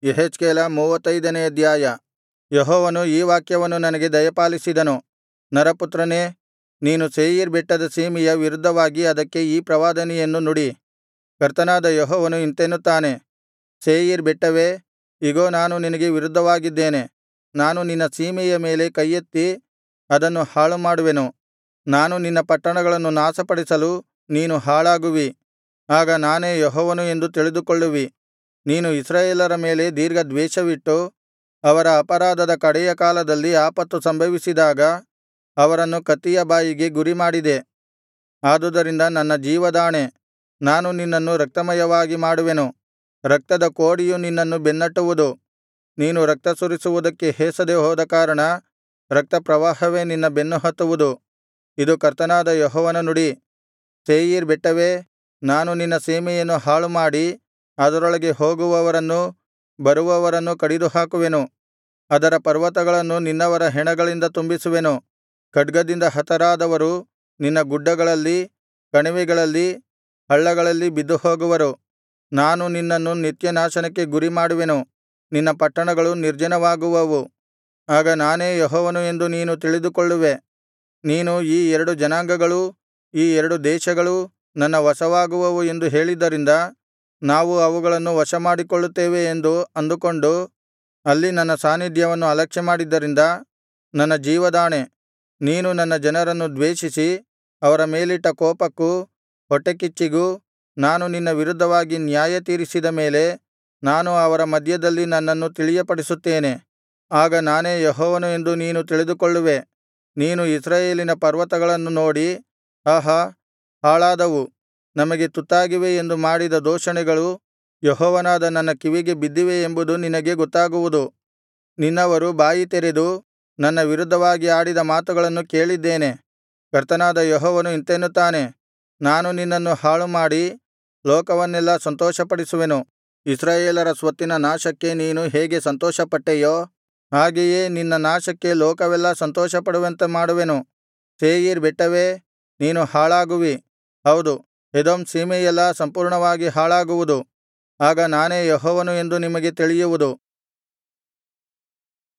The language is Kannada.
ಯೆಹೆಜ್ಕೇಲ 35ನೇ ಅಧ್ಯಾಯ. ಯೆಹೋವನು ಈ ವಾಕ್ಯವನ್ನು ನನಗೆ ದಯಪಾಲಿಸಿದನು. ನರಪುತ್ರನೇ, ನೀನು ಸೇಯೀರ್ ಬೆಟ್ಟದ ಸೀಮೆಯ ವಿರುದ್ಧವಾಗಿ ಅದಕ್ಕೆ ಈ ಪ್ರವಾದನೆಯನ್ನು ನುಡಿ. ಕರ್ತನಾದ ಯೆಹೋವನು ಇಂತೆನ್ನುತ್ತಾನೆ, ಸೇಯೀರ್ ಬೆಟ್ಟವೇ, ಇಗೋ ನಾನು ನಿನಗೆ ವಿರುದ್ಧವಾಗಿದ್ದೇನೆ. ನಾನು ನಿನ್ನ ಸೀಮೆಯ ಮೇಲೆ ಕೈಯೆತ್ತಿ ಅದನ್ನು ಹಾಳುಮಾಡುವೆನು. ನಾನು ನಿನ್ನ ಪಟ್ಟಣಗಳನ್ನು ನಾಶಪಡಿಸಲು ನೀನು ಹಾಳಾಗುವಿ. ಆಗ ನಾನೇ ಯೆಹೋವನು ಎಂದು ತಿಳಿದುಕೊಳ್ಳುವಿ. ನೀನು ಇಸ್ರಾಯೇಲರ ಮೇಲೆ ದೀರ್ಘದ್ವೇಷವಿಟ್ಟು ಅವರ ಅಪರಾಧದ ಕಡೆಯ ಕಾಲದಲ್ಲಿ ಆಪತ್ತು ಸಂಭವಿಸಿದಾಗ ಅವರನ್ನು ಕತ್ತಿಯ ಬಾಯಿಗೆ ಗುರಿಮಾಡಿದೆ. ಆದುದರಿಂದ ನನ್ನ ಜೀವದಾಣೆ, ನಾನು ನಿನ್ನನ್ನು ರಕ್ತಮಯವಾಗಿ ಮಾಡುವೆನು. ರಕ್ತದ ಕೋಡಿಯು ನಿನ್ನನ್ನು ಬೆನ್ನಟ್ಟುವುದು. ನೀನು ರಕ್ತ ಸುರಿಸುವುದಕ್ಕೆ ಹೇಸದೆ ಹೋದ ಕಾರಣ ರಕ್ತಪ್ರವಾಹವೇ ನಿನ್ನ ಬೆನ್ನು ಹತ್ತುವುದು. ಇದು ಕರ್ತನಾದ ಯೆಹೋವನ ನುಡಿ. ಸೇಯೀರ್ ಬೆಟ್ಟವೇ, ನಾನು ನಿನ್ನ ಸೀಮೆಯನ್ನು ಹಾಳುಮಾಡಿ ಅದರೊಳಗೆ ಹೋಗುವವರನ್ನೂ ಬರುವವರನ್ನೂ ಕಡಿದುಹಾಕುವೆನು. ಅದರ ಪರ್ವತಗಳನ್ನು ನಿನ್ನವರ ಹೆಣಗಳಿಂದ ತುಂಬಿಸುವೆನು. ಖಡ್ಗದಿಂದ ಹತರಾದವರು ನಿನ್ನ ಗುಡ್ಡಗಳಲ್ಲಿ, ಕಣಿವೆಗಳಲ್ಲಿ, ಹಳ್ಳಗಳಲ್ಲಿ ಬಿದ್ದುಹೋಗುವರು. ನಾನು ನಿನ್ನನ್ನು ನಿತ್ಯನಾಶನಕ್ಕೆ ಗುರಿಮಾಡುವೆನು. ನಿನ್ನ ಪಟ್ಟಣಗಳು ನಿರ್ಜನವಾಗುವವು. ಆಗ ನಾನೇ ಯೆಹೋವನು ಎಂದು ನೀನು ತಿಳಿದುಕೊಳ್ಳುವೆ. ನೀನು ಈ 2 ಜನಾಂಗಗಳೂ ಈ 2 ದೇಶಗಳೂ ನನ್ನ ವಶವಾಗುವವು ಎಂದು ಹೇಳಿದ್ದರಿಂದ ನಾವು ಅವುಗಳನ್ನು ವಶಮಾಡಿಕೊಳ್ಳುತ್ತೇವೆ ಎಂದು ಅಂದುಕೊಂಡು ಅಲ್ಲಿ ನನ್ನ ಸಾನ್ನಿಧ್ಯವನ್ನು ಅಲಕ್ಷ್ಯಮಾಡಿದ್ದರಿಂದ ನನ್ನ ಜೀವದಾಣೆ, ನೀನು ನನ್ನ ಜನರನ್ನು ದ್ವೇಷಿಸಿ ಅವರ ಮೇಲಿಟ್ಟ ಕೋಪಕ್ಕೂ ಹೊಟ್ಟೆಕಿಚ್ಚಿಗೂ ನಾನು ನಿನ್ನ ವಿರುದ್ಧವಾಗಿ ನ್ಯಾಯತೀರಿಸಿದ ಮೇಲೆ ನಾನು ಅವರ ಮಧ್ಯದಲ್ಲಿ ನನ್ನನ್ನು ತಿಳಿಯಪಡಿಸುತ್ತೇನೆ. ಆಗ ನಾನೇ ಯೆಹೋವನು ಎಂದು ನೀನು ತಿಳಿದುಕೊಳ್ಳುವೆ. ನೀನು ಇಸ್ರಾಯೇಲಿನ ಪರ್ವತಗಳನ್ನು ನೋಡಿ, ಆಹಾ, ಹಾಳಾದವು, ನಮಗೆ ತುತ್ತಾಗಿವೆ ಎಂದು ಮಾಡಿದ ದೂಷಣೆಗಳು ಯೆಹೋವನಾದ ನನ್ನ ಕಿವಿಗೆ ಬಿದ್ದಿವೆ ಎಂಬುದು ನಿನಗೆ ಗೊತ್ತಾಗುವುದು. ನಿನ್ನವರು ಬಾಯಿ ತೆರೆದು ನನ್ನ ವಿರುದ್ಧವಾಗಿ ಆಡಿದ ಮಾತುಗಳನ್ನು ಕೇಳಿದ್ದೇನೆ. ಕರ್ತನಾದ ಯೆಹೋವನು ಇಂತೆನ್ನುತ್ತಾನೆ, ನಾನು ನಿನ್ನನ್ನು ಹಾಳುಮಾಡಿ ಲೋಕವನ್ನೆಲ್ಲಾ ಸಂತೋಷಪಡಿಸುವೆನು. ಇಸ್ರಾಯೇಲರ ಸ್ವತ್ತಿನ ನಾಶಕ್ಕೆ ನೀನು ಹೇಗೆ ಸಂತೋಷಪಟ್ಟೆಯೋ ಹಾಗೆಯೇ ನಿನ್ನ ನಾಶಕ್ಕೆ ಲೋಕವೆಲ್ಲಾ ಸಂತೋಷಪಡುವಂತೆ ಮಾಡುವೆನು. ಸೇಯೀರ್ ಬೆಟ್ಟವೇ, ನೀನು ಹಾಳಾಗುವಿ. ಹೌದು, ಎದೋಮ್ ಸೀಮೆಯೆಲ್ಲಾ ಸಂಪೂರ್ಣವಾಗಿ ಹಾಳಾಗುವುದು. ಆಗ ನಾನೇ ಯೆಹೋವನು ಎಂದು ನಿಮಗೆ ತಿಳಿಯುವುದು.